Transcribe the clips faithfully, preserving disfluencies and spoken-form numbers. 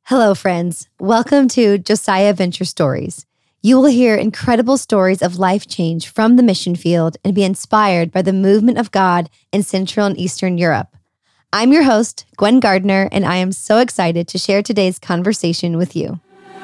Hello, friends. Welcome to Josiah Venture Stories. You will hear incredible stories of life change from the mission field and be inspired by the movement of God in Central and Eastern Europe. I'm your host, Gwen Gardner, and I am so excited to share today's conversation with you.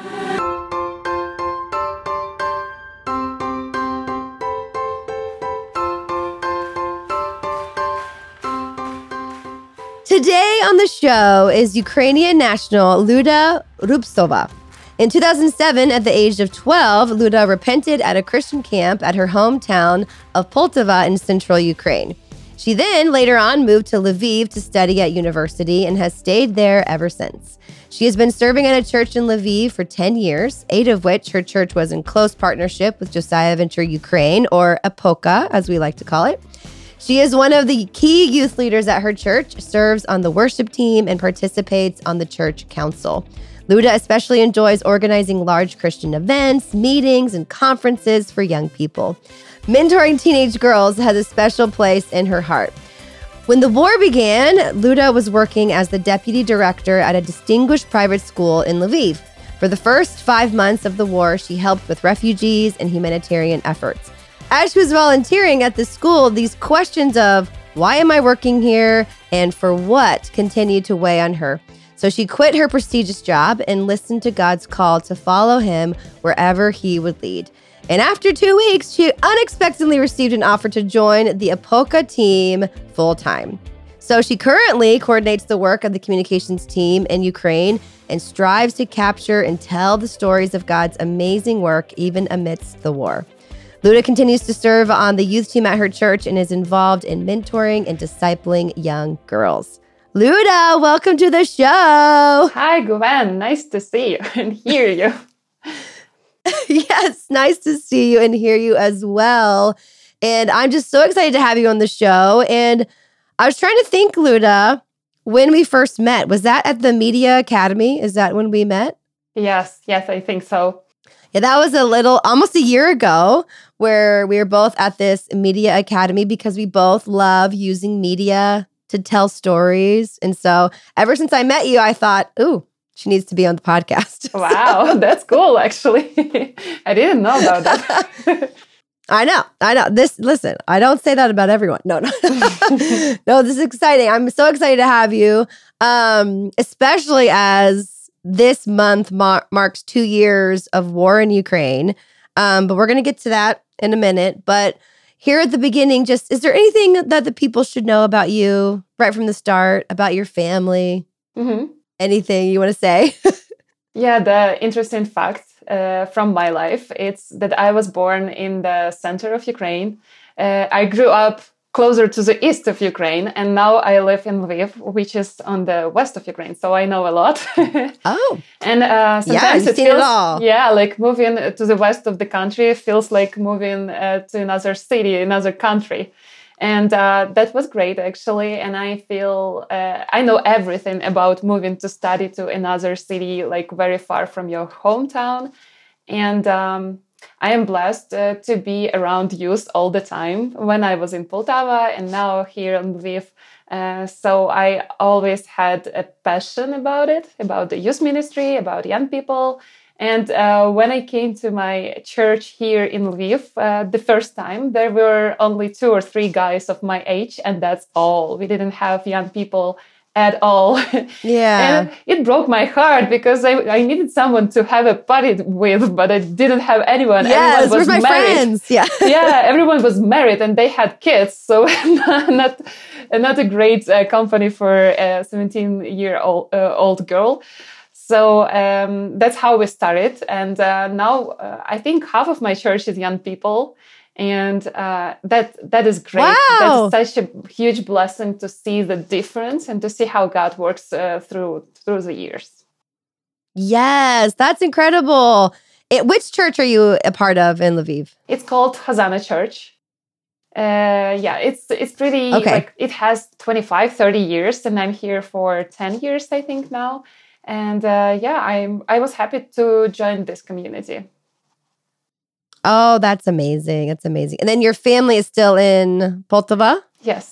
Today on the show is Ukrainian national Luda Rubtsova. In two thousand seven, at the age of twelve, Luda repented at a Christian camp at her hometown of Poltava in central Ukraine. She then later on moved to Lviv to study at university and has stayed there ever since. She has been serving at a church in Lviv for ten years, eight of which her church was in close partnership with Josiah Venture Ukraine, or APOCA, as we like to call it. She is one of the key youth leaders at her church, serves on the worship team, and participates on the church council. Luda especially enjoys organizing large Christian events, meetings, and conferences for young people. Mentoring teenage girls has a special place in her heart. When the war began, Luda was working as the deputy director at a distinguished private school in Lviv. For the first five months of the war, she helped with refugees and humanitarian efforts. As she was volunteering at the school, these questions of why am I working here and for what continued to weigh on her. So she quit her prestigious job and listened to God's call to follow him wherever he would lead. And after two weeks, she unexpectedly received an offer to join the APOCA team full-time. So she currently coordinates the work of the communications team in Ukraine and strives to capture and tell the stories of God's amazing work even amidst the war. Luda continues to serve on the youth team at her church and is involved in mentoring and discipling young girls. Luda, welcome to the show. Hi, Gwen. Nice to see you and hear you. Yes, nice to see you and hear you as well. And I'm just so excited to have you on the show. And I was trying to think, Luda, when we first met, was that at the Media Academy? Is that when we met? Yes, yes, I think so. Yeah, that was a little, almost a year ago, where we were both at this Media Academy because we both love using media to tell stories. And so ever since I met you, I thought, ooh, she needs to be on the podcast. Wow, so. That's cool, actually. I didn't know about that. I know, I know. This, listen, I don't say that about everyone. No, no. No, this is exciting. I'm so excited to have you, um, especially as this month mar- marks two years of war in Ukraine. Um, but we're going to get to that in a minute. But here at the beginning, just is there anything that the people should know about you right from the start, about your family? Mm-hmm. Anything you want to say? Yeah, the interesting fact uh, from my life, it's that I was born in the center of Ukraine. Uh, I grew up closer to the east of Ukraine, and now I live in Lviv, which is on the west of Ukraine. So I know a lot. Oh, and uh, sometimes yeah, it feels, it all. yeah, like moving to the west of the country feels like moving uh, to another city, another country, and uh, that was great actually. And I feel uh, I know everything about moving to study to another city, like very far from your hometown, and. Um, I am blessed uh, to be around youth all the time when I was in Poltava and now here in Lviv. Uh, so I always had a passion about it, about the youth ministry, about young people. And uh, when I came to my church here in Lviv, uh, the first time, there were only two or three guys of my age, and that's all. We didn't have young people at all. Yeah. And it broke my heart because I, I needed someone to have a party with, but I didn't have anyone. Yes, everyone was where's my married. friends? Yeah. Yeah, everyone was married and they had kids. So not, not a great uh, company for a seventeen-year-old uh, old girl. So um, that's how we started. And uh, now uh, I think half of my church is young people. And uh, that that is great. Wow. That's such a huge blessing to see the difference and to see how God works uh, through through the years. Yes, that's incredible. It, which church are you a part of in Lviv? It's called Hosanna Church. Uh, yeah, it's it's pretty, okay. like it has twenty-five, thirty years, and I'm here for ten years, I think now. And uh, yeah, I'm I was happy to join this community. Oh, that's amazing. That's amazing. And then your family is still in Poltava? Yes.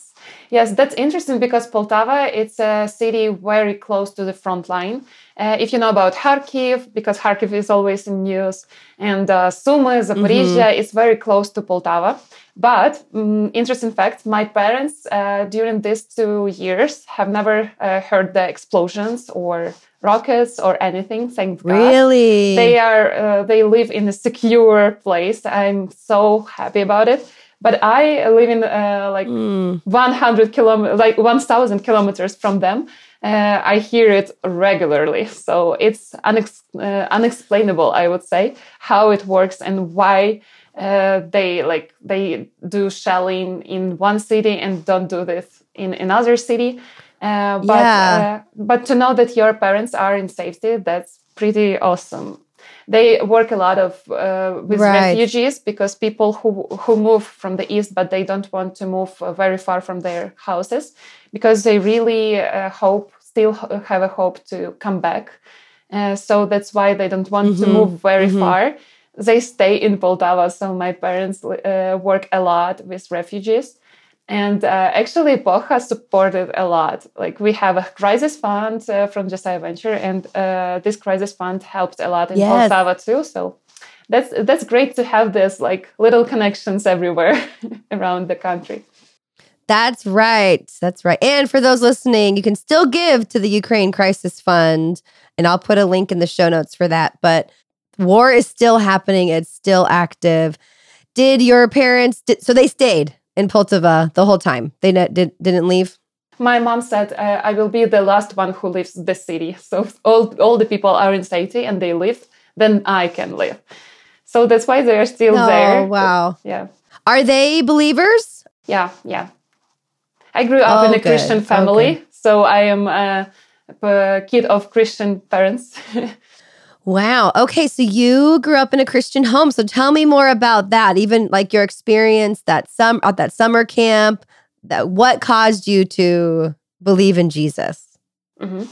Yes, that's interesting because Poltava, it's a city very close to the front line. Uh, if you know about Kharkiv, because Kharkiv is always in news, and uh, Sumy, Zaporizhia, mm-hmm. it's very close to Poltava. But um, interesting fact, my parents uh, during these two years have never uh, heard the explosions or rockets or anything. Thank God. Really? They are. Uh, they live in a secure place. I'm so happy about it. But I live in uh, like mm. one hundred kilometers, like one thousand kilometers from them. Uh, I hear it regularly. So it's unex- uh, unexplainable, I would say, how it works and why uh, they like they do shelling in one city and don't do this in another city. Uh, but yeah. uh, but to know that your parents are in safety, that's pretty awesome. They work a lot of uh, with right. refugees because people who who move from the east, but they don't want to move uh, very far from their houses because they really uh, hope, still have a hope to come back. Uh, so that's why they don't want mm-hmm. to move very mm-hmm. far. They stay in Poltava. So my parents uh, work a lot with refugees. And uh, actually, Poha supported a lot. Like we have a crisis fund uh, from Josiah Venture, and uh, this crisis fund helped a lot in yes. Poltava too. So that's that's great to have this like little connections everywhere around the country. That's right. That's right. And for those listening, you can still give to the Ukraine Crisis Fund, and I'll put a link in the show notes for that. But war is still happening; it's still active. Did your parents? Did, so they stayed in Poltava the whole time. They ne- did, didn't leave? My mom said, uh, I will be the last one who leaves the city. So if all, all the people are in safety and they leave, then I can live. So that's why they are still oh, there. Oh, wow. But, yeah. Are they believers? Yeah, yeah. I grew up oh, in a good. Christian family. Okay. So I am a, a kid of Christian parents. Wow. Okay. So you grew up in a Christian home. So tell me more about that. Even like your experience that some at that summer camp. That what caused you to believe in Jesus? Mm-hmm.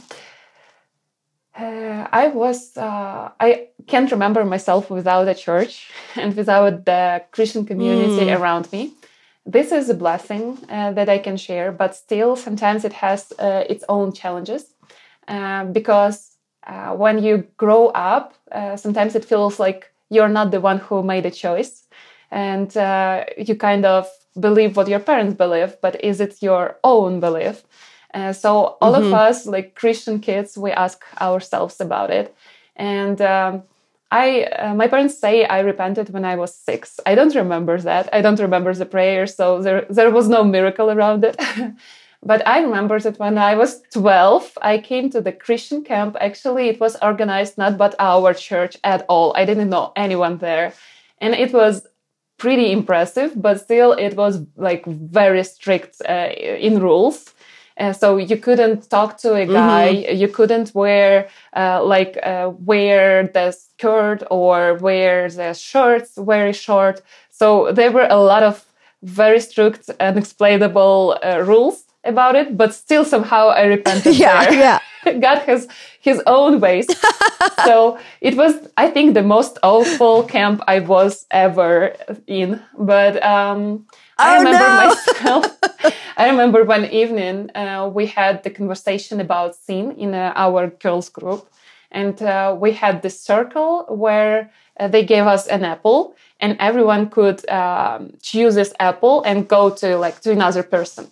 Uh, I was. Uh, I can't remember myself without a church and without the Christian community mm. around me. This is a blessing uh, that I can share, but still, sometimes it has uh, its own challenges uh, because. Uh, when you grow up, uh, sometimes it feels like you're not the one who made a choice. And uh, you kind of believe what your parents believe, but is it your own belief? Uh, so all mm-hmm. of us, like Christian kids, we ask ourselves about it. And um, I, uh, my parents say I repented when I was six. I don't remember that. I don't remember the prayer. So there, there was no miracle around it. But I remember that when I was twelve, I came to the Christian camp. Actually, it was organized not by our church at all. I didn't know anyone there. And it was pretty impressive, but still it was like very strict uh, in rules. Uh, so you couldn't talk to a guy. Mm-hmm. You couldn't wear uh, like uh, wear the skirt or wear the shirts very short. So there were a lot of very strict and unexplainable uh, rules about it, but still somehow I repented yeah, there. Yeah. God has his own ways. So it was, I think, the most awful camp I was ever in. But um, oh, I remember no! myself. I remember one evening uh, we had the conversation about sin in uh, our girls group. And uh, we had this circle where uh, they gave us an apple and everyone could um, choose this apple and go to like to another person.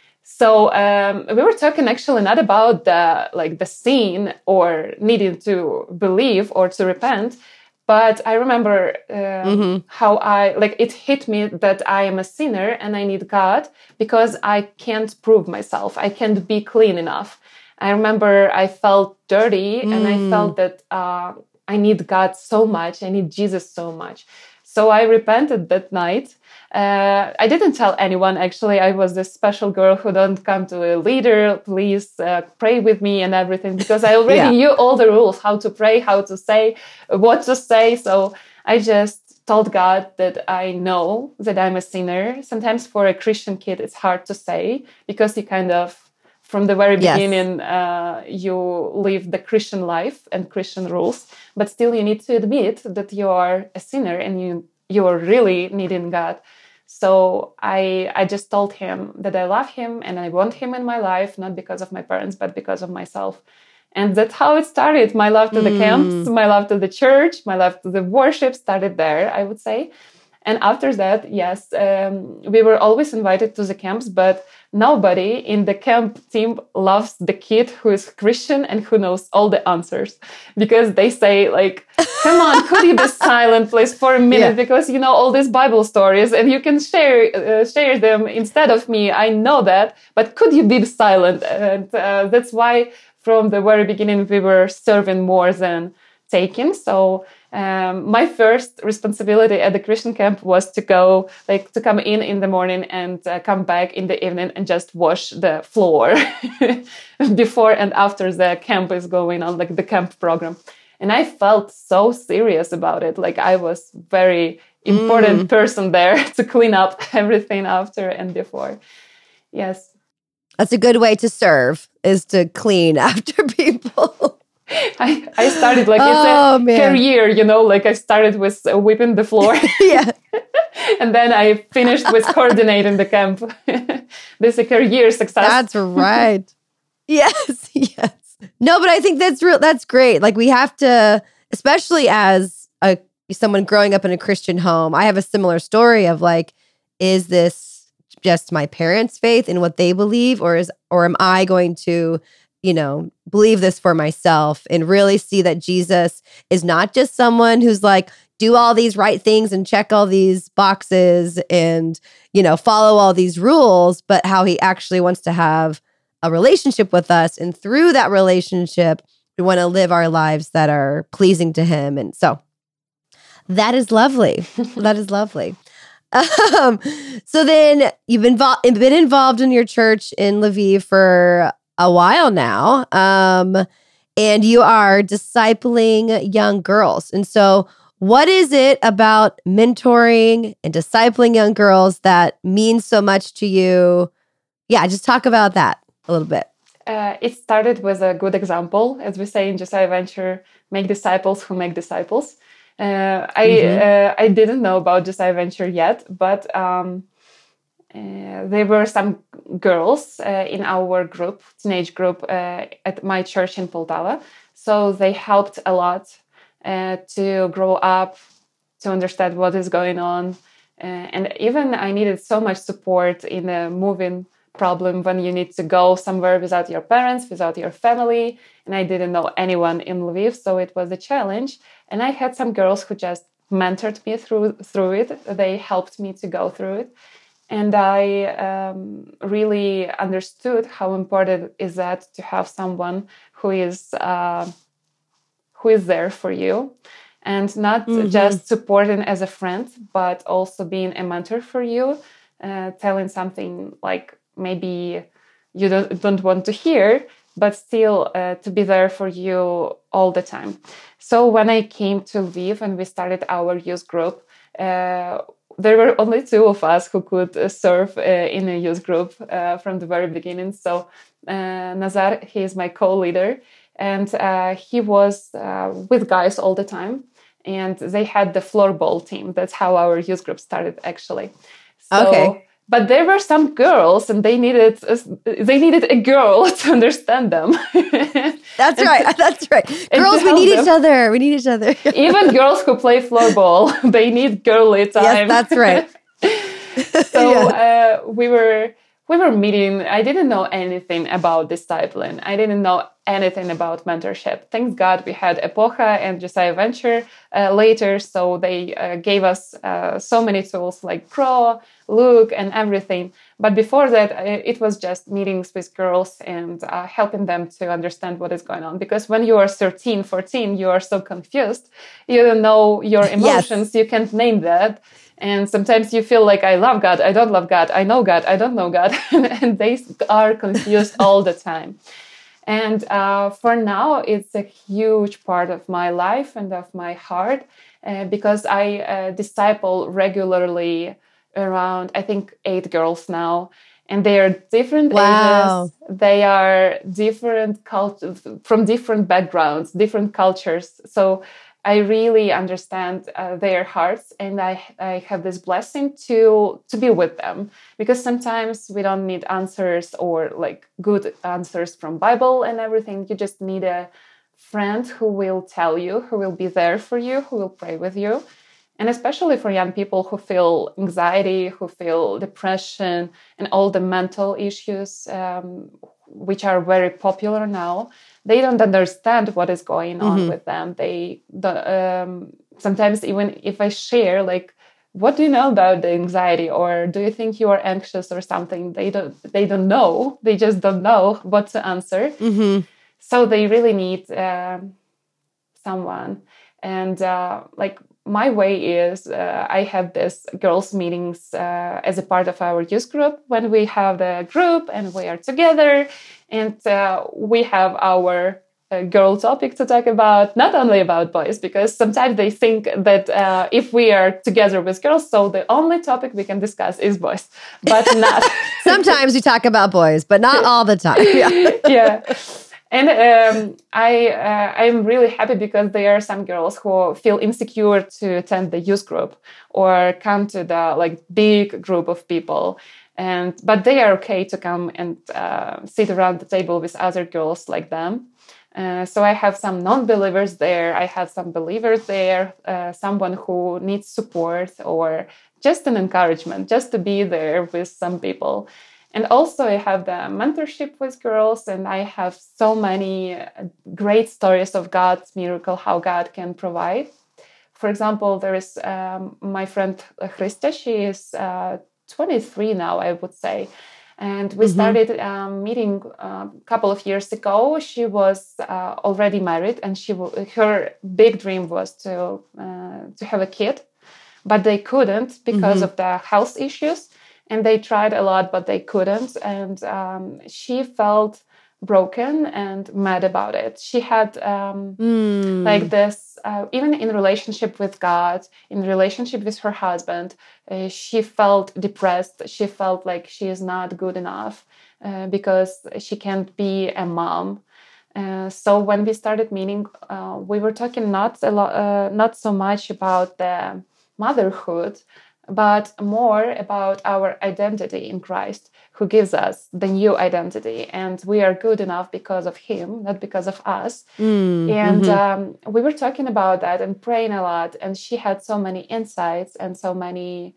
So um, we were talking actually not about the like the sin or needing to believe or to repent, but I remember uh, mm-hmm. how I like it hit me that I am a sinner and I need God because I can't prove myself. I can't be clean enough. I remember I felt dirty mm. and I felt that uh, I need God so much. I need Jesus so much. So I repented that night. Uh, I didn't tell anyone, actually. I was this special girl who don't come to a leader, please uh, pray with me and everything, because I already yeah. knew all the rules, how to pray, how to say, what to say. So I just told God that I know that I'm a sinner. Sometimes for a Christian kid, it's hard to say because you kind of, from the very beginning, yes. uh, you live the Christian life and Christian rules, but still you need to admit that you are a sinner and you you are really needing God. So I I just told him that I love him and I want him in my life, not because of my parents, but because of myself. And that's how it started. My love to the mm. camps, my love to the church, my love to the worship started there, I would say. And after that, yes, um, we were always invited to the camps, but nobody in the camp team loves the kid who is Christian and who knows all the answers. Because they say, like, come on, could you be silent, please, for a minute? Yeah. Because you know all these Bible stories and you can share uh, share them instead of me. I know that, but could you be silent? And uh, that's why from the very beginning we were serving more than taking. So um, my first responsibility at the Christian camp was to go, like, to come in in the morning and uh, come back in the evening and just wash the floor before and after the camp is going on, like the camp program. And I felt so serious about it. Like I was very important mm. person there to clean up everything after and before. Yes. That's a good way to serve, is to clean after people. I, I started like oh, it's a man. career, you know, like I started with uh, whipping the floor. Yeah. And then I finished with coordinating the camp. This is a career success. That's right. Yes, yes. No, but I think that's real. That's great. Like we have to, especially as a someone growing up in a Christian home, I have a similar story of like, is this just my parents' faith in what they believe, or is or am I going to, you know, believe this for myself and really see that Jesus is not just someone who's like, do all these right things and check all these boxes and, you know, follow all these rules, but how he actually wants to have a relationship with us. And through that relationship, we want to live our lives that are pleasing to him. And so that is lovely. That is lovely. Um, so then you've been, vo- been involved in your church in Lviv for a while now, um, and you are discipling young girls. And so what is it about mentoring and discipling young girls that means so much to you? Yeah, just talk about that a little bit. Uh, it started with a good example. As we say in Josiah Venture, make disciples who make disciples. Uh, I mm-hmm. uh, I didn't know about Josiah Venture yet, but um, uh, there were some girls uh, in our group, teenage group, uh, at my church in Poltava. So they helped a lot uh, to grow up, to understand what is going on. Uh, and even I needed so much support in the moving problem when you need to go somewhere without your parents, without your family. And I didn't know anyone in Lviv, so it was a challenge. And I had some girls who just mentored me through through it. They helped me to go through it. And I um, really understood how important is that to have someone who is uh, who is there for you, and not mm-hmm. just supporting as a friend, but also being a mentor for you, uh, telling something like maybe you don't, don't want to hear, but still uh, to be there for you all the time. So when I came to Lviv and we started our youth group, uh, there were only two of us who could uh, serve uh, in a youth group uh, from the very beginning. So uh, Nazar, he is my co-leader, and uh, he was uh, with guys all the time. And they had the floorball team. That's how our youth group started, actually. So, okay. But there were some girls, and they needed a, they needed a girl to understand them. That's right. That's right. Girls, we need them. each other. We need each other. Even girls who play floorball, they need girly time. Yes, that's right. So yeah. uh, we were we were meeting. I didn't know anything about discipline. I didn't know anything about mentorship. Thank God we had Epocha and Josiah Venture uh, later, so they uh, gave us uh, so many tools like Grow, Look, and everything. But before that, it was just meetings with girls and uh, helping them to understand what is going on. Because when you are thirteen, fourteen, you are so confused. You don't know your emotions. Yes. You can't name that. And sometimes you feel like, I love God, I don't love God, I know God, I don't know God. And they are confused all the time. And uh, for now, it's a huge part of my life and of my heart uh, because I uh, disciple regularly around, I think, eight girls now. And they are different wow. ages. They are different cultures, from different backgrounds, different cultures. So I really understand uh, their hearts, and I I have this blessing to to be with them, because sometimes we don't need answers or like good answers from Bible and everything. You just need a friend who will tell you, who will be there for you, who will pray with you. And especially for young people who feel anxiety, who feel depression, and all the mental issues, um, which are very popular now, they don't understand what is going on Mm-hmm. with them. They the, um, sometimes even if I share, like, what do you know about the anxiety, or do you think you are anxious or something? They don't. They don't know. They just don't know what to answer. Mm-hmm. So they really need um, someone. And uh, like my way is uh, I have this girls meetings uh, as a part of our youth group, when we have the group and we are together, and uh, we have our uh, girl topic to talk about, not only about boys, because sometimes they think that uh, if we are together with girls, so the only topic we can discuss is boys, but not. Sometimes we talk about boys, but not all the time. Yeah. Yeah. And um, I uh, I'm really happy, because there are some girls who feel insecure to attend the youth group or come to the like big group of people, and but they are okay to come and uh, sit around the table with other girls like them. Uh, so I have some non-believers there. I have some believers there. Uh, someone who needs support or just an encouragement, just to be there with some people. And also I have the mentorship with girls, and I have so many great stories of God's miracle, how God can provide. For example, there is um, my friend Christa. She is uh, twenty-three now, I would say. And we Mhm. started um, meeting a couple of years ago. She was uh, already married, and she w- her big dream was to uh, to have a kid, but they couldn't because Mhm. of the health issues. And they tried a lot, but they couldn't. And um, she felt broken and mad about it. She had um, Mm. like this, uh, even in relationship with God, in relationship with her husband, uh, she felt depressed. She felt like she is not good enough uh, because she can't be a mom. Uh, so when we started meeting, uh, we were talking not a lot, uh, not so much about the motherhood, but more about our identity in Christ, who gives us the new identity. And we are good enough because of Him, not because of us. Mm. And Mhm. um, we were talking about that and praying a lot. And she had so many insights and so many,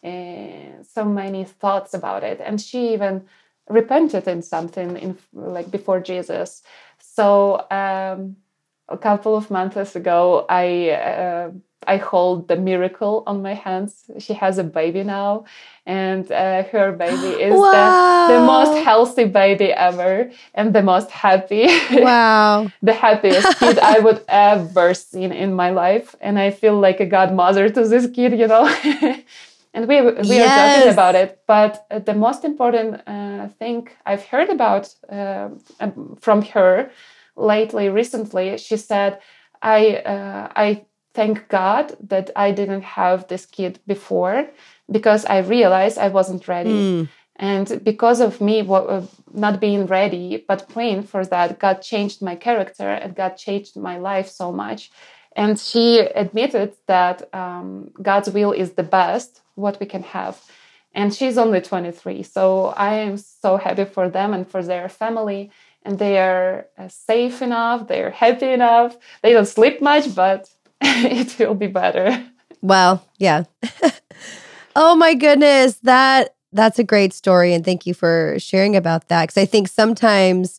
uh, so many thoughts about it. And she even repented in something, in like before Jesus. So um, a couple of months ago, I. Uh, I hold the miracle on my hands. She has a baby now, and uh, her baby is Wow. the, the most healthy baby ever and the most happy. Wow. The happiest kid I would ever seen in my life. And I feel like a godmother to this kid, you know. And we, we Yes. are talking about it. But uh, the most important uh, thing I've heard about uh, from her lately, recently, she said, I, uh, I thank God that I didn't have this kid before, because I realized I wasn't ready. Mm. And because of me uh, not being ready, but praying for that, God changed my character and God changed my life so much. And she admitted that um, God's will is the best, what we can have. And she's only twenty-three. So I am so happy for them and for their family. And they are uh, safe enough. They're happy enough. They don't sleep much, but it will be better. Well, yeah. Oh my goodness. That that's a great story. And thank you for sharing about that. Because I think sometimes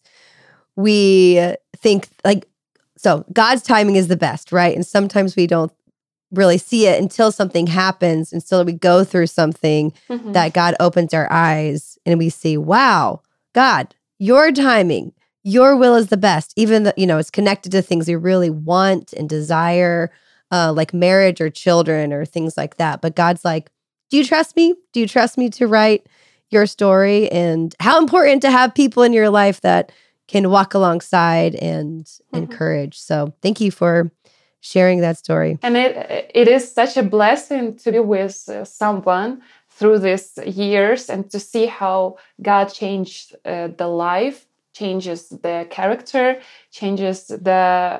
we think like, so God's timing is the best, right? And sometimes we don't really see it until something happens, until we go through something Mm-hmm. that God opens our eyes and we see, wow, God, your timing, your will is the best. Even though, you know, it's connected to things we really want and desire, uh, like marriage or children or things like that. But God's like, do you trust me? Do you trust me to write your story? And how important to have people in your life that can walk alongside and Mm-hmm. encourage. So thank you for sharing that story. And it it is such a blessing to be with uh, someone through these years and to see how God changed uh, the life, changes the character, changes the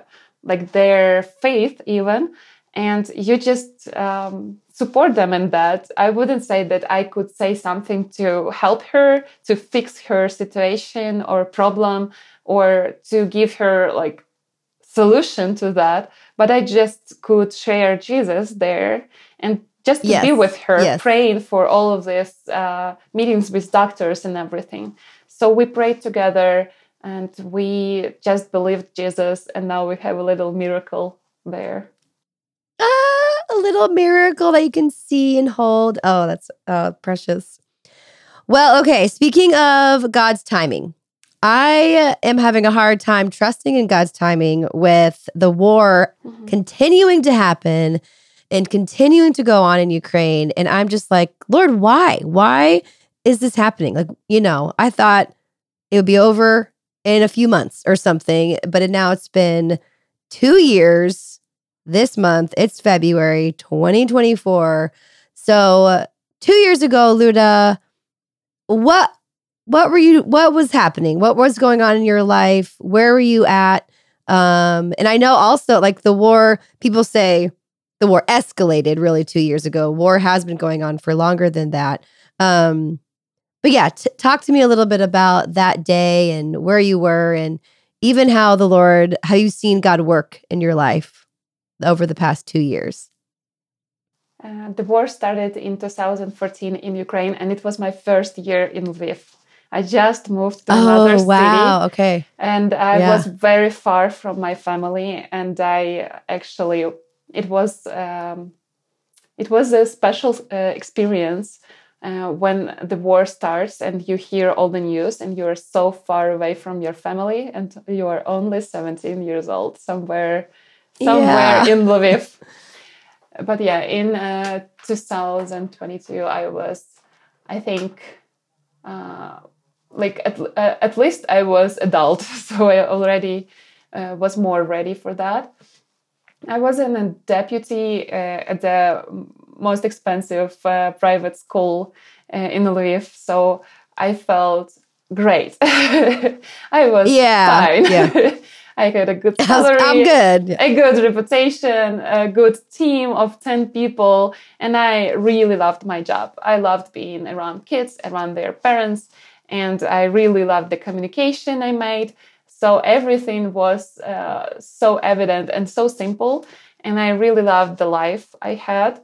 like their faith even, and you just um, support them in that. I wouldn't say that I could say something to help her, to fix her situation or problem, or to give her like solution to that, but I just could share Jesus there and just to Yes. be with her, Yes. praying for all of these uh, meetings with doctors and everything. So we prayed together and we just believed Jesus, and now we have a little miracle there. Ah, a little miracle that you can see and hold. Oh, that's uh, precious. Well, okay. Speaking of God's timing, I am having a hard time trusting in God's timing with the war mm-hmm. continuing to happen and continuing to go on in Ukraine. And I'm just like, Lord, why? Why is this happening? Like, you know, I thought it would be over in a few months or something, but now it's been two years this month. It's February twenty twenty-four. So uh, two years ago, Luda, what What were you, what was happening? What was going on in your life? Where were you at? Um, and I know also like the war, people say the war escalated really two years ago. War has been going on for longer than that. Um, but yeah, t- talk to me a little bit about that day and where you were and even how the Lord, how you've seen God work in your life over the past two years. Uh, the war started in two thousand fourteen in Ukraine, and it was my first year in Lviv. I just moved to another oh, wow. city. Okay. And I yeah. was very far from my family. And I actually, it was, um, it was a special uh, experience uh, when the war starts and you hear all the news and you're so far away from your family and you are only seventeen years old, somewhere, somewhere yeah. in Lviv. But yeah, in uh, two thousand twenty-two, I was, I think, uh, like at, uh, at least I was adult, so I already uh, was more ready for that. I was in a deputy uh, at the most expensive uh, private school uh, in Lviv, so I felt great. I was yeah. fine. Yeah. I had a good salary, I'm good. a good reputation, a good team of ten people, and I really loved my job. I loved being around kids, around their parents, and I really loved the communication I made. So everything was uh, so evident and so simple, and I really loved the life I had.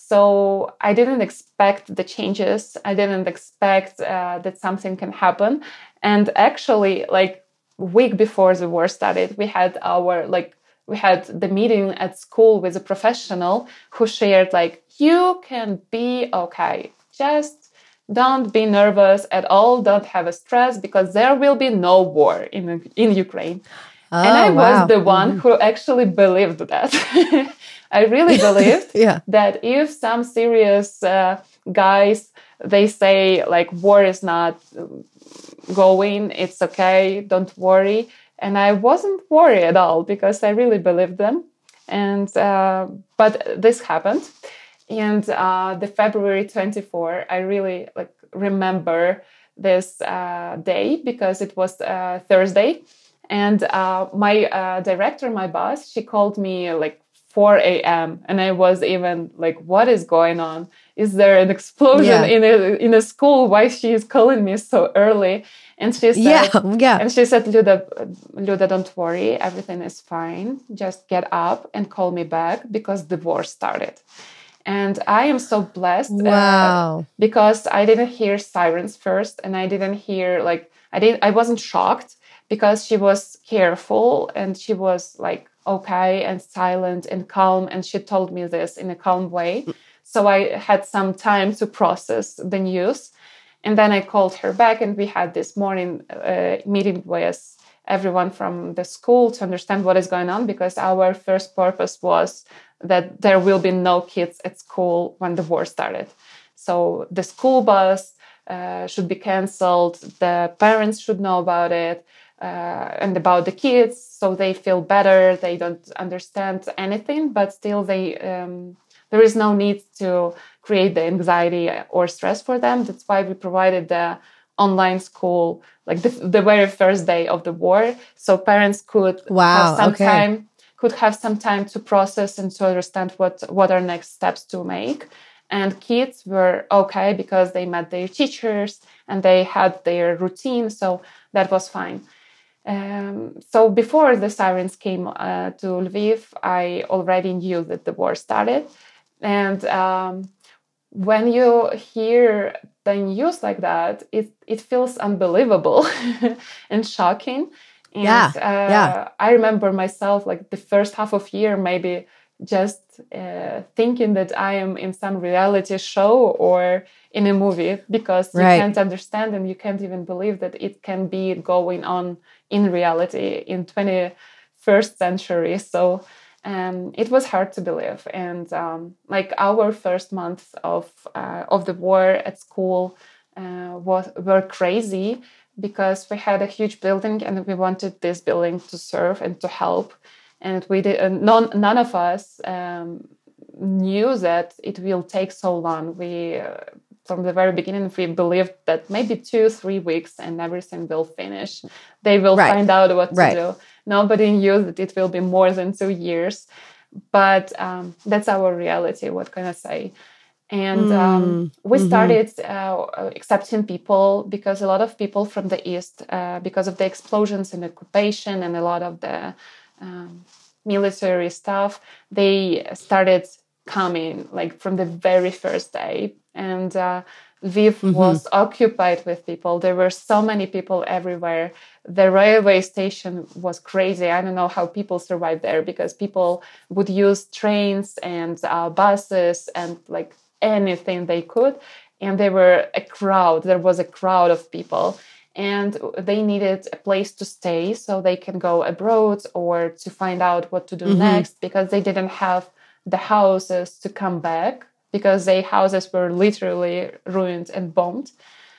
So I didn't expect the changes. I didn't expect uh, that something can happen. And actually, like, week before the war started, we had our like we had the meeting at school with a professional who shared like, you can be okay, just don't be nervous at all, don't have a stress, because there will be no war in in Ukraine. Oh, and I wow. was the one mm-hmm. who actually believed that. I really believed yeah. that if some serious uh, guys, they say like war is not going, it's okay, don't worry. And I wasn't worried at all because I really believed them. And uh, but this happened. And uh, the February twenty-fourth, I really like remember this uh, day because it was uh, Thursday. And uh, my uh, director, my boss, she called me like four a.m. and I was even like, what is going on? Is there an explosion yeah. in a in a school? Why she is calling me so early? And she said, yeah, yeah. And she said, Luda, Luda, don't worry, everything is fine. Just get up and call me back because the war started. And I am so blessed. Wow. Uh, because I didn't hear sirens first, and I didn't hear like I didn't. I wasn't shocked because she was careful and she was like okay and silent and calm, and she told me this in a calm way. So I had some time to process the news. And then I called her back and we had this morning uh, meeting with everyone from the school to understand what is going on, because our first purpose was that there will be no kids at school when the war started. So the school bus uh, should be canceled. The parents should know about it uh, and about the kids, so they feel better. They don't understand anything, but still they... Um, There is no need to create the anxiety or stress for them. That's why we provided the online school, like the, the very first day of the war, so parents could wow, have some okay. time could have some time to process and to understand what, what are next steps to make. And kids were okay because they met their teachers and they had their routine. So that was fine. Um, so before the sirens came uh, to Lviv, I already knew that the war started. And um, when you hear the news like that, it, it feels unbelievable and shocking. And yeah, uh, yeah. I remember myself, like the first half of year, maybe just uh, thinking that I am in some reality show or in a movie, because you right. can't understand and you can't even believe that it can be going on in reality in twenty-first century. So um, it was hard to believe. And um, like our first months of uh, of the war at school uh, was were crazy, because we had a huge building and we wanted this building to serve and to help. And we did, uh, none, none of us um, knew that it will take so long. We, uh, from the very beginning, we believed that maybe two, three weeks and everything will finish. They will right. find out what right. to do. Nobody knew that it will be more than two years. But um, that's our reality, what can I say? And mm. um, we mm-hmm. started uh, accepting people, because a lot of people from the East, uh, because of the explosions and occupation and a lot of the um, military stuff, they started coming like from the very first day. And uh, Lviv mm-hmm. was occupied with people. There were so many people everywhere. The railway station was crazy. I don't know how people survived there, because people would use trains and uh, buses and like anything they could. And there were a crowd. There was a crowd of people. And they needed a place to stay so they can go abroad or to find out what to do mm-hmm. next, because they didn't have the houses to come back, because their houses were literally ruined and bombed.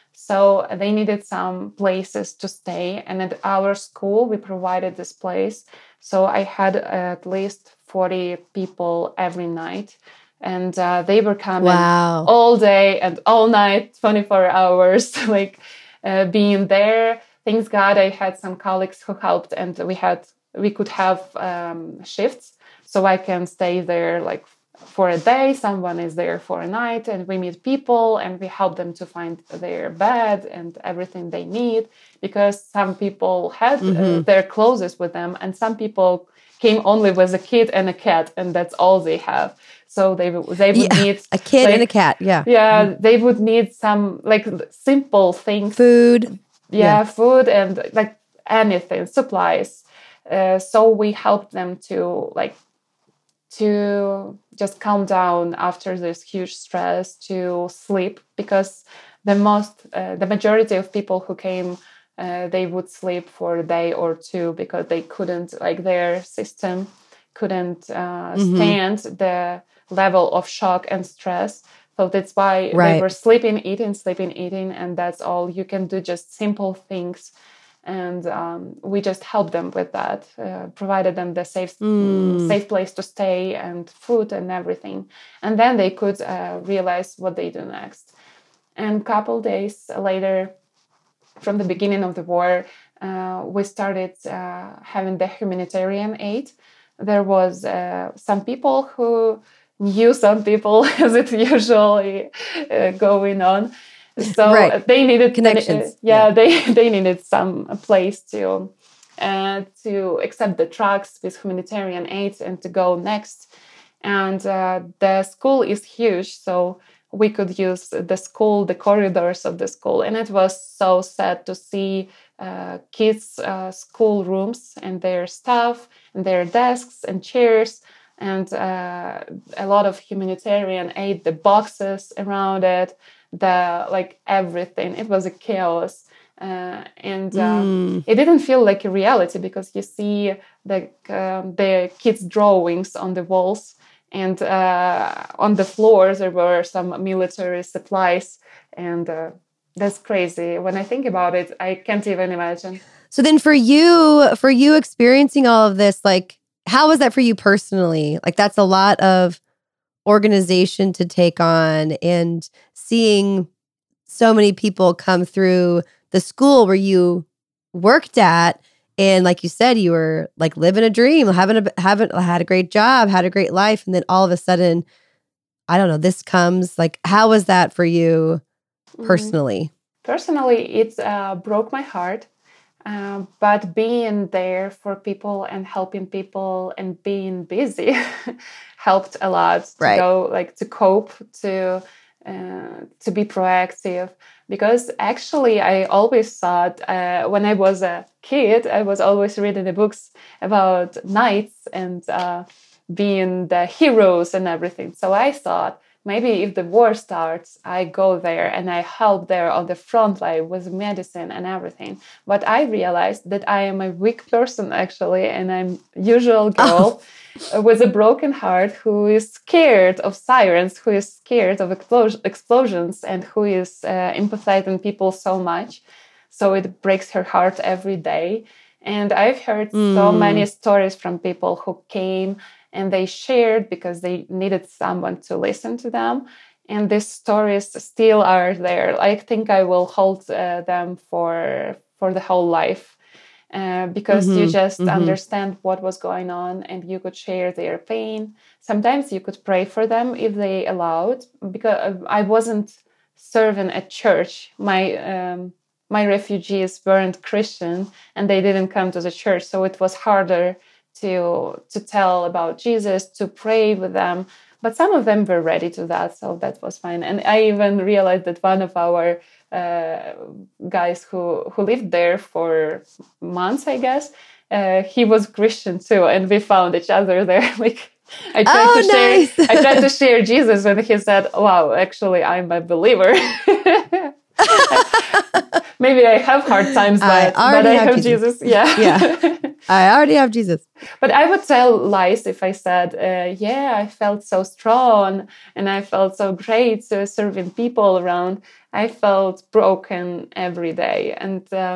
So they needed some places to stay. And at our school, we provided this place. So I had at least forty people every night. And uh, they were coming wow. all day and all night, twenty-four hours, like uh, being there. Thanks God, I had some colleagues who helped, and we had we could have um, shifts, so I can stay there like for a day. Someone is there for a night, and we meet people and we help them to find their bed and everything they need, because some people had mm-hmm. uh, their clothes with them, and some people came only with a kid and a cat, and that's all they have. So they they would yeah, need a kid like, and a cat. Yeah, yeah. Mm-hmm. They would need some like simple things, food. Yeah, yeah. food and like anything, supplies. Uh, so we helped them to like to just calm down after this huge stress, to sleep, because the most uh, the majority of people who came, uh, they would sleep for a day or two, because they couldn't like their system couldn't uh, mm-hmm. stand the level of shock and stress. So that's why right. they were sleeping, eating, sleeping, eating, and that's all you can do, just simple things. And um, we just helped them with that, uh, provided them the safe mm. safe place to stay and food and everything. And then they could uh, realize what they do next. And a couple days later, from the beginning of the war, uh, we started uh, having the humanitarian aid. There was uh, some people who knew some people, as it usually uh, going on. So right. they needed connections. Uh, yeah, yeah, they they needed some place to uh, to accept the trucks with humanitarian aid and to go next. And uh, the school is huge, so we could use the school, the corridors of the school, and it was so sad to see uh, kids' uh, school rooms and their stuff and their desks and chairs. And uh, a lot of humanitarian aid, the boxes around it, the like everything. It was a chaos, uh, and uh, mm. it didn't feel like a reality, because you see the um, the kids' drawings on the walls, and uh, on the floors there were some military supplies, and uh, that's crazy. When I think about it, I can't even imagine. So then, for you, for you experiencing all of this, like. How was that for you personally? Like, that's a lot of organization to take on, and seeing so many people come through the school where you worked at And like you said, you were like living a dream, having a having had a great job, had a great life, and then all of a sudden, I don't know, this comes. Like, how was that for you personally? Personally, it uh, broke my heart. Um, but being there for people and helping people and being busy helped a lot to Right. go, like, to cope, to uh, to be proactive. Because actually, I always thought uh, when I was a kid, I was always reading the books about knights and uh, being the heroes and everything. So I thought, maybe if the war starts, I go there and I help there on the front line with medicine and everything. But I realized that I am a weak person, actually, and I'm a usual girl oh. with a broken heart who is scared of sirens, who is scared of explos- explosions, and who is uh, empathizing people so much. So it breaks her heart every day. And I've heard mm. so many stories from people who came and they shared because they needed someone to listen to them. And these stories still are there. I think I will hold uh, them for for the whole life uh, because mm-hmm, you just mm-hmm. understand what was going on and you could share their pain. Sometimes you could pray for them if they allowed, because I wasn't serving at church. My um, my refugees weren't Christian and they didn't come to the church, so it was harder to to tell about Jesus, to pray with them. But some of them were ready to that, so that was fine. And I even realized that one of our uh, guys who, who lived there for months, I guess, uh, he was Christian too, and we found each other there. Like I tried oh, to nice. share, I tried to share Jesus, and he said, "Wow, actually, I'm a believer." Maybe I have hard times, but I, but I have, have Jesus. Jesus. Yeah. Yeah. I already have Jesus. But I would tell lies if I said, uh, yeah, I felt so strong and I felt so great uh, serving people around. I felt broken every day. And uh,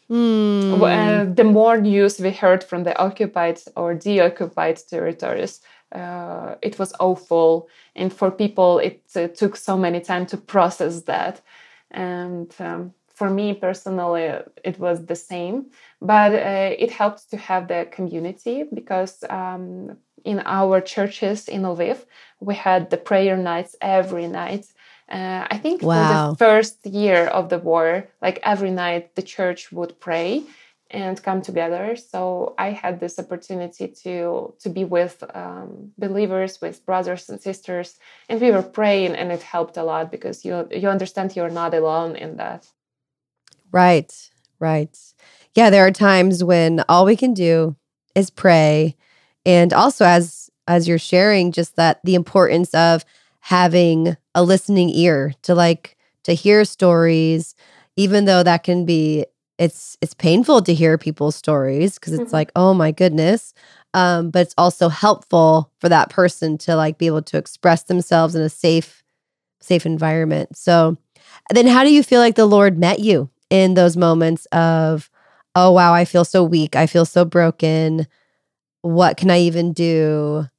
mm. uh, the more news we heard from the occupied or de-occupied territories, uh, it was awful. And for people, it uh, took so many time to process that. And um, for me personally, it was the same, but uh, it helped to have the community because um, in our churches in Lviv, we had the prayer nights every night. Uh, I think wow. for the first year of the war, like every night the church would pray and come together. So I had this opportunity to to be with um, believers, with brothers and sisters, and we were praying, and it helped a lot because you you understand you're not alone in that. Right, right. Yeah, there are times when all we can do is pray. And also as as you're sharing, just that the importance of having a listening ear to like to hear stories, even though that can be it's it's painful to hear people's stories because it's mm-hmm. like, oh my goodness. Um, but it's also helpful for that person to like be able to express themselves in a safe, safe environment. So then how do you feel like the Lord met you in those moments of, oh, wow, I feel so weak. I feel so broken. What can I even do?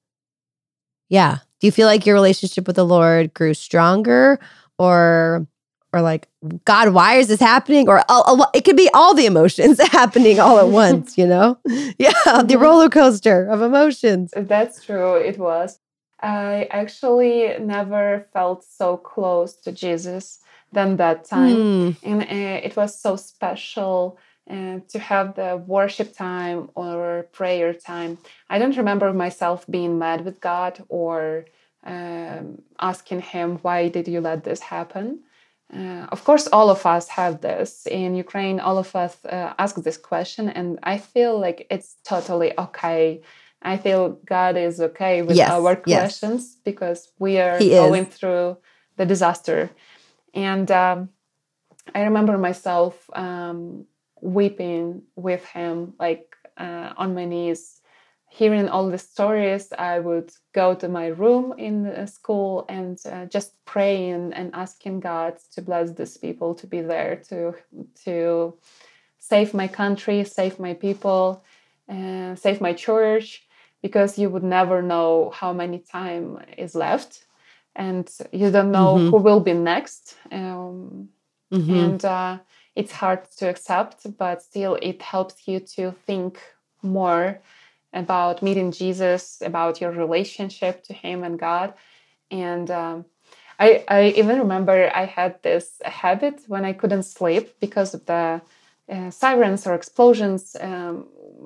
Yeah. Do you feel like your relationship with the Lord grew stronger or, or like, God, why is this happening? Or uh, it could be all the emotions happening all at once, you know? Yeah. The roller coaster of emotions. That's true. It was. I actually never felt so close to Jesus than that time. Mm. And uh, it was so special uh, to have the worship time or prayer time. I don't remember myself being mad with God or um, asking him, why did you let this happen? Uh, of course, all of us have this. In Ukraine, all of us uh, ask this question, and I feel like it's totally okay. I feel God is okay with yes, our questions yes. because we are he going is. through the disaster. And um, I remember myself um, weeping with him, like uh, on my knees, hearing all the stories. I would go to my room in the school and uh, just praying and asking God to bless these people, to be there, to to save my country, save my people, uh, save my church, because you would never know how many time is left. And you don't know mm-hmm. who will be next. Um, mm-hmm. And uh, it's hard to accept, but still it helps you to think more about meeting Jesus, about your relationship to him and God. And um, I, I even remember I had this habit when I couldn't sleep because of the uh, sirens or explosions. Um,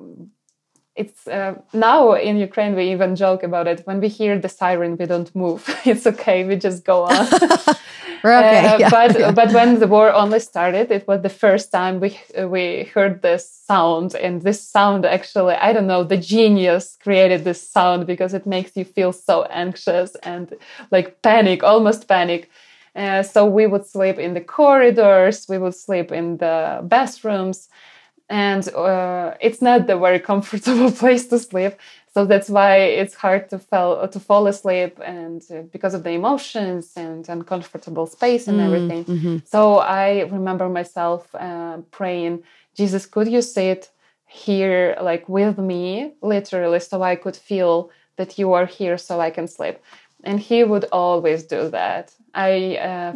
it's uh, now in Ukraine, we even joke about it. When we hear the siren, we don't move. It's okay. We just go on. We're okay. Uh, yeah, but yeah. but when the war only started, it was the first time we we heard this sound, and this sound actually, I don't know, the genius created this sound because it makes you feel so anxious and like panic, almost panic. Uh, so we would sleep in the corridors, we would sleep in the bathrooms, and uh, it's not the very comfortable place to sleep. So that's why it's hard to fall to fall asleep, and uh, because of the emotions and uncomfortable space and everything. Mm-hmm. So I remember myself uh, praying, Jesus, could you sit here like with me, literally, so I could feel that you are here, so I can sleep. And he would always do that. I uh,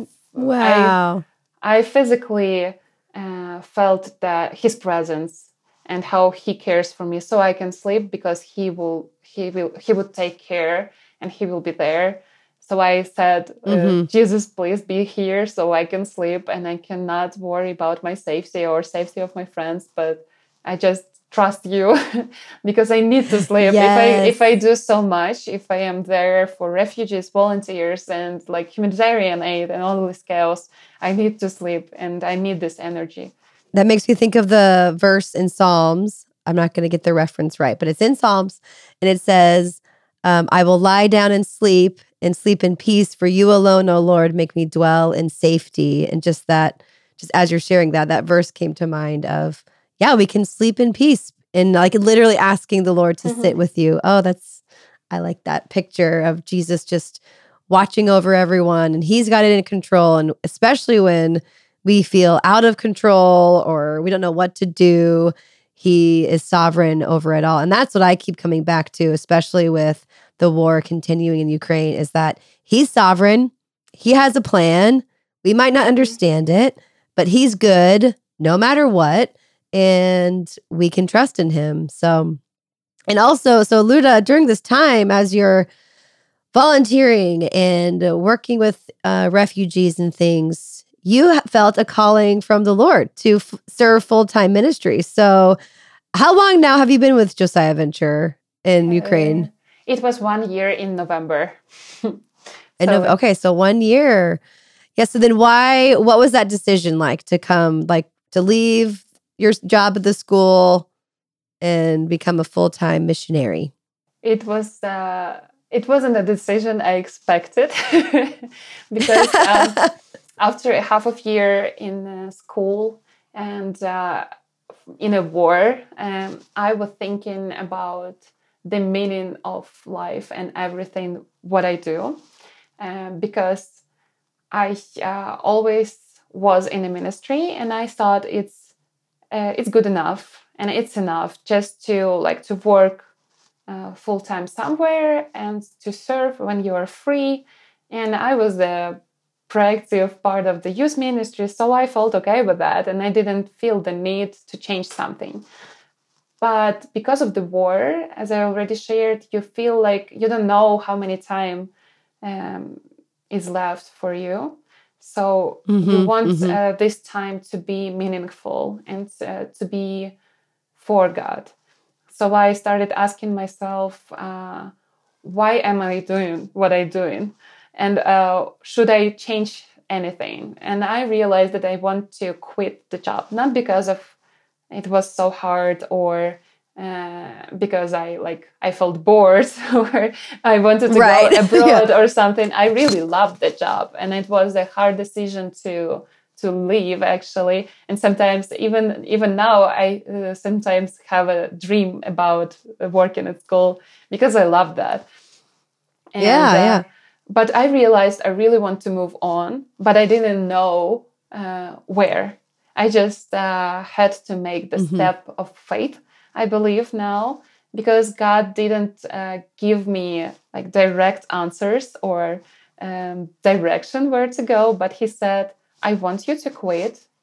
Wow. I, I physically uh, felt that his presence and how he cares for me, so I can sleep, because he will he will he would take care and he will be there. So I said, uh, Mm-hmm. Jesus, please be here so I can sleep and I cannot worry about my safety or safety of my friends, but I just trust you because I need to sleep. Yes. If I if I do so much, if I am there for refugees, volunteers, and like humanitarian aid and all this chaos, I need to sleep and I need this energy. That makes me think of the verse in Psalms. I'm not going to get the reference right, but it's in Psalms, and it says, um, I will lie down and sleep and sleep in peace, for you alone, O Lord, make me dwell in safety. And just that, just as you're sharing that, that verse came to mind of, yeah, we can sleep in peace, and like literally asking the Lord to Mm-hmm. sit with you. Oh, that's, I like that picture of Jesus just watching over everyone, and he's got it in control. And especially when we feel out of control or we don't know what to do, he is sovereign over it all. And that's what I keep coming back to, especially with the war continuing in Ukraine, is that he's sovereign. He has a plan. We might not understand it, but he's good no matter what. And we can trust in him. So, and also, so Luda, during this time, as you're volunteering and working with uh, refugees and things, you felt a calling from the Lord to f- serve full-time ministry. So how long now have you been with Josiah Venture in Ukraine? Uh, it was one year in November. so, and no, okay, so one year. Yeah, so then why, what was that decision like to come, like to leave your job at the school and become a full-time missionary? It was, uh, it wasn't a decision I expected because um, after a half of year in uh, school and uh, in a war, um, I was thinking about the meaning of life and everything what I do, um, because I uh, always was in a ministry, and I thought it's uh, it's good enough and it's enough just to like to work uh, full time somewhere and to serve when you are free. And I was the proactive part of the youth ministry, so I felt okay with that, and I didn't feel the need to change something. But because of the war, as I already shared, you feel like you don't know how many time um, is left for you. So mm-hmm, you want mm-hmm. uh, this time to be meaningful and uh, to be for God. So I started asking myself, uh, why am I doing what I'm doing? And uh, should I change anything? And I realized that I want to quit the job, not because of it was so hard or uh, because I like I felt bored or I wanted to right. go abroad yeah. or something. I really loved the job, and it was a hard decision to to leave actually. And sometimes even even now I uh, sometimes have a dream about working at school because I love that. And, yeah, uh, yeah. But I realized I really want to move on, but I didn't know uh, where. I just uh, had to make the mm-hmm. step of faith, I believe now, because God didn't uh, give me like direct answers or um, direction where to go, but he said, I want you to quit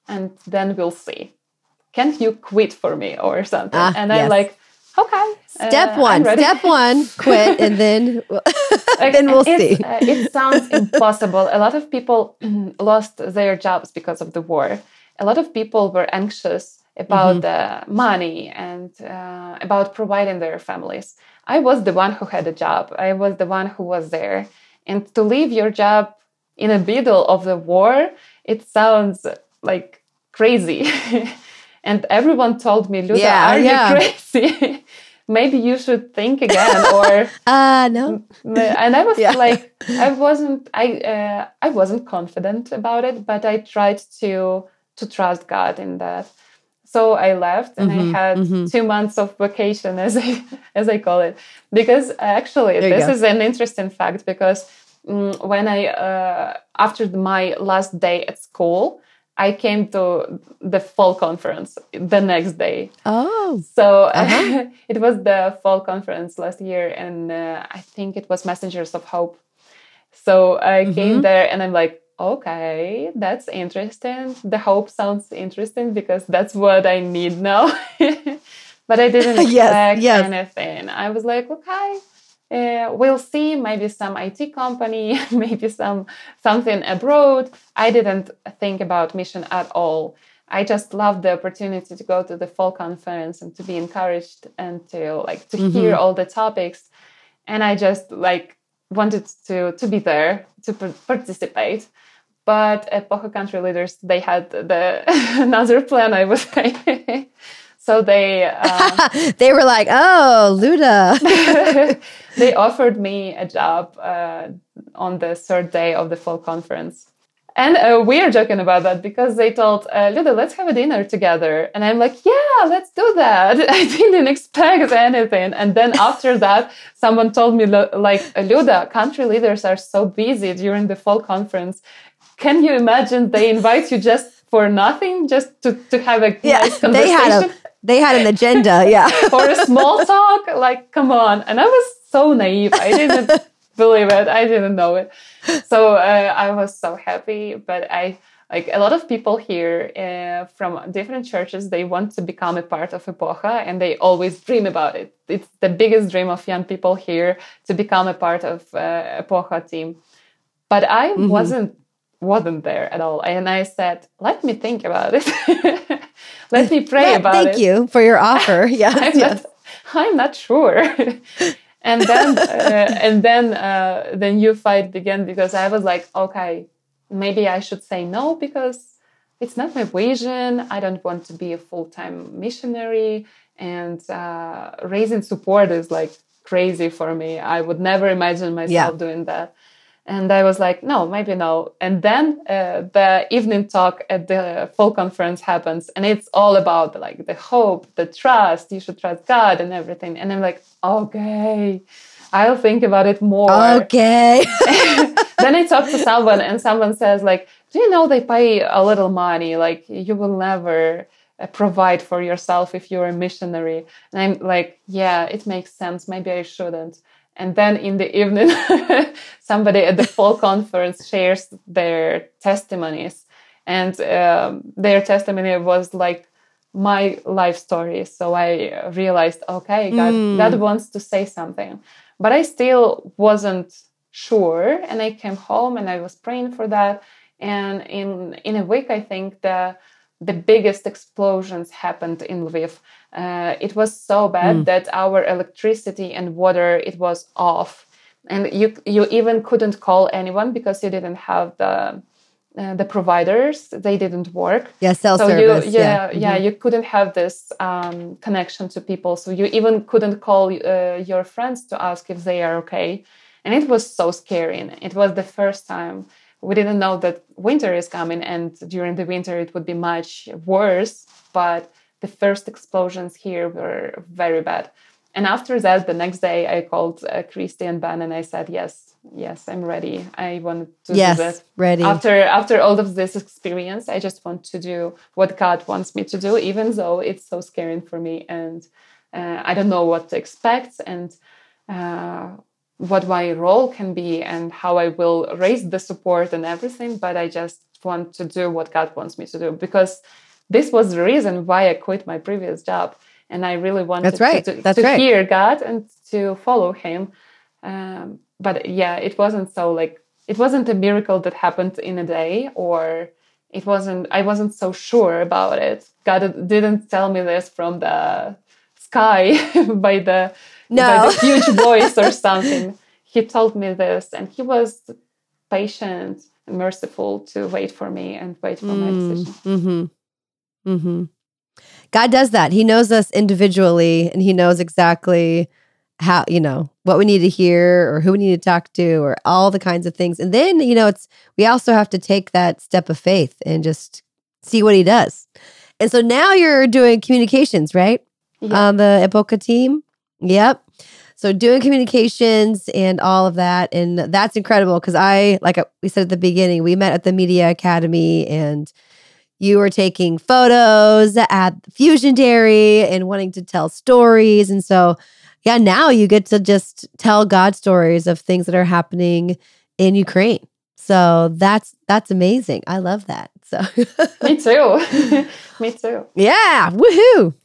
and then we'll see. Can't you quit for me or something? Ah, and yes. I'm like, okay. Step uh, one, step one, quit, and then, Like, then we'll it's, see. uh, it sounds impossible. A lot of people lost their jobs because of the war. A lot of people were anxious about Mm-hmm. the money and uh, about providing their families. I was the one who had a job. I was the one who was there. And to leave your job in the middle of the war, it sounds like crazy. And everyone told me, Luda, Yeah, are yeah. you crazy? Maybe you should think again. Or uh no. and I was Yeah. like, I wasn't, I uh, I wasn't confident about it, but I tried to to trust God in that. So I left, and Mm-hmm, I had mm-hmm. two months of vacation, as I as I call it, because actually There you this go. is an interesting fact. Because um, when I uh, after my last day at school, I came to the fall conference the next day. Oh, So Uh-huh. it was the fall conference last year, and uh, I think it was Messengers of Hope. So I Mm-hmm. came there, and I'm like, okay, that's interesting. The hope sounds interesting because that's what I need now. But I didn't expect Yes, yes. anything. I was like, okay, uh, we'll see. Maybe some I T company, maybe some something abroad. I didn't think about mission at all. I just loved the opportunity to go to the fall conference and to be encouraged and to like to Mm-hmm. hear all the topics. And I just like wanted to to be there to p- participate. But Epocha Country Leaders, they had the another plan, I would say. So they uh, They were like, oh, Luda. they offered me a job uh, on the third day of the fall conference. And uh, we are joking about that because they told, uh, Luda, let's have a dinner together. And I'm like, yeah, let's do that. I didn't expect anything. And then after that, someone told me, like, Luda, country leaders are so busy during the fall conference. Can you imagine they invite you just for nothing, just to, to have a Yeah, nice they had conversation? a they had an agenda. Yeah. Or a small talk? Like, come on. And I was so naive. I didn't believe it. I didn't know it. So uh, I was so happy. But I, like a lot of people here uh, from different churches, they want to become a part of Epocha, and they always dream about it. It's the biggest dream of young people here to become a part of uh, Epocha team. But I Mm-hmm. wasn't wasn't there at all. And I said, let me think about it. Let me pray Yeah, about thank it. Thank you for your offer. Yes, I'm, yes. not, I'm not sure. And then, uh, and then uh, the new fight began because I was like, okay, maybe I should say no because it's not my vision. I don't want to be a full-time missionary, and uh, raising support is like crazy for me. I would never imagine myself Yeah. doing that. And I was like, no, maybe no. And then uh, the evening talk at the fall conference happens, and it's all about like the hope, the trust. You should trust God and everything. And I'm like, okay, I'll think about it more. Okay. Then I talk to someone, and someone says like, do you know they pay a little money? Like you will never uh, provide for yourself if you're a missionary. And I'm like, yeah, it makes sense. Maybe I shouldn't. And then in the evening, somebody at the fall conference shares their testimonies. And um, their testimony was like my life story. So I realized, okay, God, Mm. God wants to say something. But I still wasn't sure. And I came home and I was praying for that. And in, in a week, I think the the biggest explosions happened in Lviv. Uh, it was so bad Mm. that our electricity and water, it was off. And you you even couldn't call anyone because you didn't have the uh, the providers. They didn't work. Yeah, cell so service. You, yeah, Yeah. yeah, Mhm. you couldn't have this um, connection to people. So you even couldn't call uh, your friends to ask if they are okay. And it was so scary. And it was the first time. We didn't know that winter is coming, and during the winter it would be much worse. But the first explosions here were very bad. And after that, the next day, I called uh, Christy and Ben, and I said, "Yes, yes, I'm ready. I want to Yes, do this. ready. After after all of this experience, I just want to do what God wants me to do, even though it's so scary for me, and uh, I don't know what to expect, and." Uh, what my role can be and how I will raise the support and everything. But I just want to do what God wants me to do, because this was the reason why I quit my previous job. And I really wanted That's right. to, to, That's to right. hear God and to follow him. Um, but yeah, it wasn't so like, it wasn't a miracle that happened in a day, or it wasn't, I wasn't so sure about it. God didn't tell me this from the sky by the, no. by the huge voice or something. He told me this, and he was patient and merciful to wait for me and wait for mm, my decision. Mm-hmm. Mm-hmm. God does that. He knows us individually, and he knows exactly how, you know, what we need to hear or who we need to talk to or all the kinds of things. And then, you know, it's, we also have to take that step of faith and just see what he does. And so now you're doing communications, right? Yeah. On the Epoca team. Yep. So doing communications and all of that. And that's incredible because I, like we said at the beginning, we met at the Media Academy, and you were taking photos at Fusion Dairy and wanting to tell stories. And so, yeah, now you get to just tell God stories of things that are happening in Ukraine. So that's that's amazing. I love that. So me too. Me too. Yeah. Woohoo.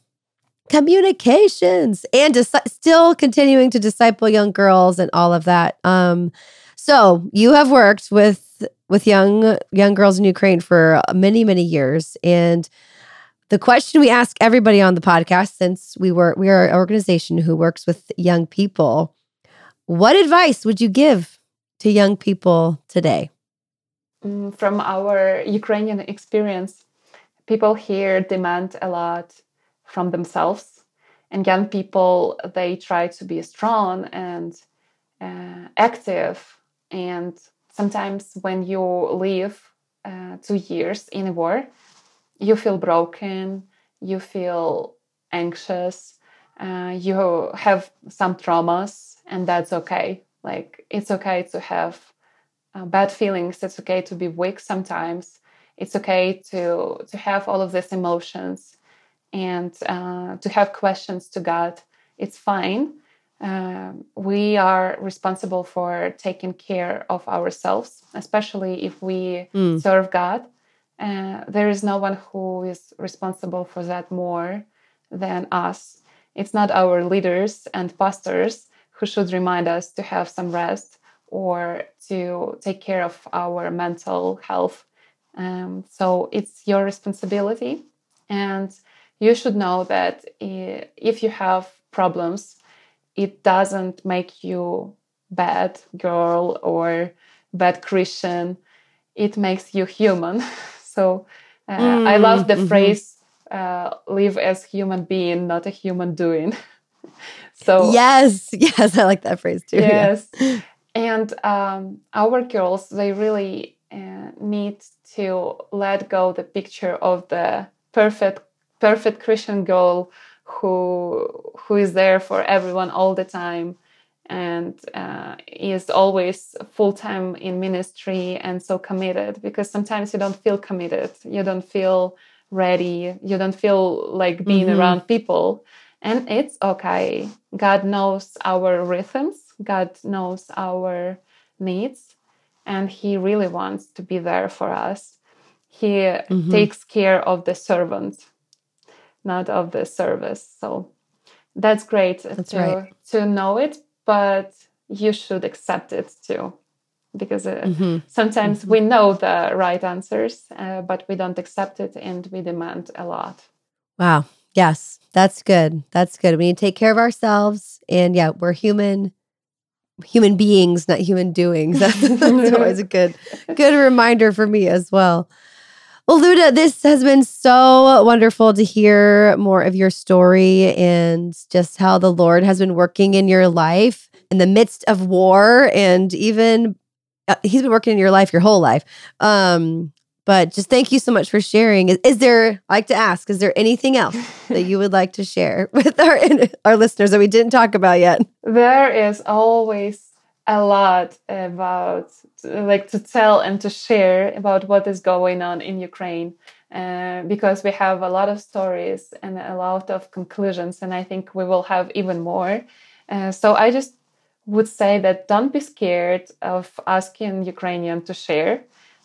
Communications and dis- still continuing to disciple young girls and all of that. Um, so you have worked with with young young girls in Ukraine for many, many years. And the question we ask everybody on the podcast, since we were we are an organization who works with young people, what advice would you give to young people today? Mm, from our Ukrainian experience, people here demand a lot from themselves, and young people, they try to be strong and uh, active. And sometimes when you live uh, two years in a war, you feel broken, you feel anxious, uh, you have some traumas, and that's okay. Like, it's okay to have uh, bad feelings. It's okay to be weak sometimes. It's okay to to have all of these emotions and uh, to have questions to God. It's fine. Uh, we are responsible for taking care of ourselves, especially if we mm. serve God. Uh, there is no one who is responsible for that more than us. It's not our leaders and pastors who should remind us to have some rest or to take care of our mental health. Um, so it's your responsibility. And you should know that if you have problems, it doesn't make you bad girl or bad Christian. It makes you human. So uh, mm, I love the mm-hmm. phrase, uh, live as human being, not a human doing. So yes, yes, I like that phrase too. Yes. Yeah. And um, our girls, they really uh, need to let go the picture of the perfect perfect Christian girl who who is there for everyone all the time and uh, is always full-time in ministry and so committed, because sometimes you don't feel committed, you don't feel ready, you don't feel like being mm-hmm. around people, and it's okay. God knows our rhythms, God knows our needs, and he really wants to be there for us. He mm-hmm. takes care of the servant, not of the service. So that's great that's to, right. to know it, but you should accept it too. Because uh, mm-hmm. sometimes mm-hmm. we know the right answers, uh, but we don't accept it and we demand a lot. Wow. Yes, that's good. That's good. We need to take care of ourselves. And yeah, we're human human beings, not human doings. That's, that's always a good, good reminder for me as well. Well, Luda, this has been so wonderful to hear more of your story and just how the Lord has been working in your life in the midst of war, and even uh, he's been working in your life your whole life. Um, but just thank you so much for sharing. Is, is there, I like to ask, is there anything else that you would like to share with our our listeners that we didn't talk about yet? There is always a lot about, like, to tell and to share about what is going on in Ukraine, uh, because we have a lot of stories and a lot of conclusions, and I think we will have even more. Uh, so I just would say that don't be scared of asking Ukrainian to share.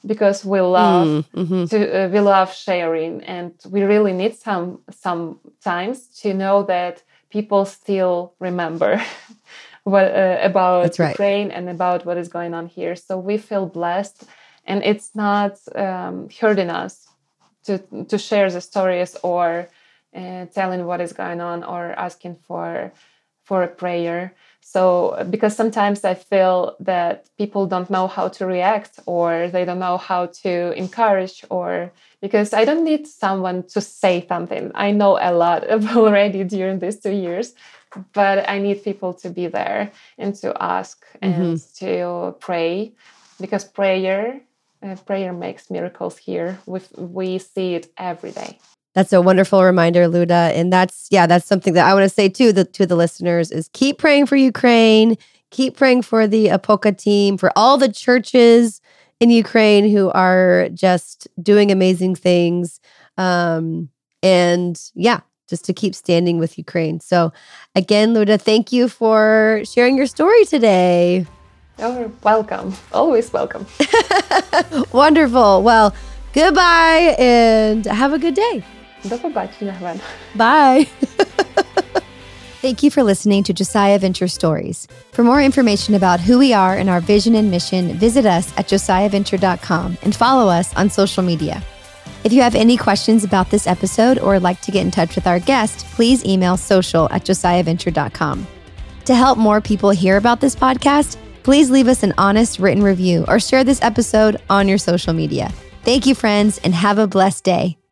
because we love mm, mm-hmm. to uh, we love sharing, and we really need some sometimes to know that people still remember what uh, about That's right. Ukraine and about what is going on here. So we feel blessed, and it's not um, hurting us to to share the stories or uh, telling what is going on or asking for for a prayer. So because sometimes I feel that people don't know how to react, or they don't know how to encourage, or because I don't need someone to say something. I know a lot already during these two years, but I need people to be there and to ask and mm-hmm. to pray, because prayer, uh, prayer makes miracles here. We we see it every day. That's a wonderful reminder, Luda. And that's, yeah, that's something that I want to say to the, to the listeners is keep praying for Ukraine, keep praying for the Apoka team, for all the churches in Ukraine who are just doing amazing things. Um, and yeah, just to keep standing with Ukraine. So again, Luda, thank you for sharing your story today. You're welcome. Always welcome. Wonderful. Well, goodbye and have a good day. Do pobачення, Gwen. Bye. Thank you for listening to Josiah Venture Stories. For more information about who we are and our vision and mission, visit us at josiah venture dot com and follow us on social media. If you have any questions about this episode or would like to get in touch with our guest, please email social at josiah venture dot com. To help more people hear about this podcast, please leave us an honest written review or share this episode on your social media. Thank you, friends, and have a blessed day.